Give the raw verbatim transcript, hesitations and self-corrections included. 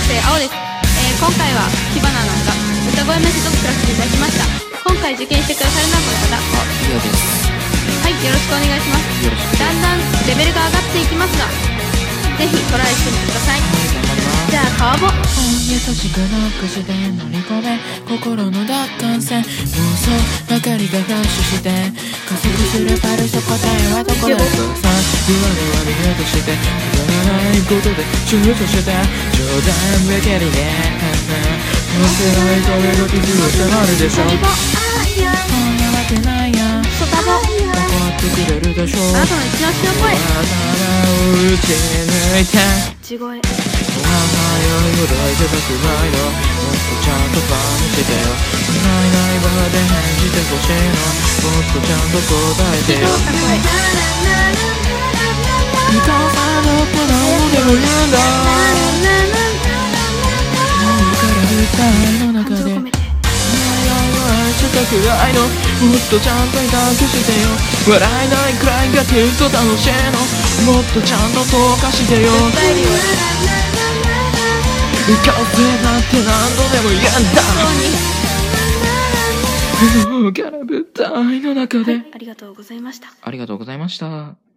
生青です。えー、今回は火花のが歌声メッセージを作らせていただきました。今回受験してくださるのはこの方。 あ、リアです。 はい、よろしくお願いします。 よろしく。 だんだんレベルが上がっていきますが、ぜひトライしてみてください。じゃあ川ボ優しくノックして乗り込め心の奪還戦妄想ばかりがフラッシュして加速するパルス答えはどこださ言われは見ようとしてくだらないことで躊躇して冗談ばかりね乗せない声の傷を触るでしょそんなわけないやソタボ分かってくれるでしょあなたの一押しの声頭を打ち抜いた地声お花よりほど愛せたくないのもっとちゃんとファンにしてよないない場で返事てほしいのもっとちゃんと答えてよ二回さんの子供でも言うんだもうからる歌の中で愛したくないのもっとちゃんと抱きしてよ笑えないくらいがきっと楽しいのもっとちゃんと溶かしてよ風なんて何度でも嫌だ大きな舞台の中で、 はい、ありがとうございました。 ありがとうございました。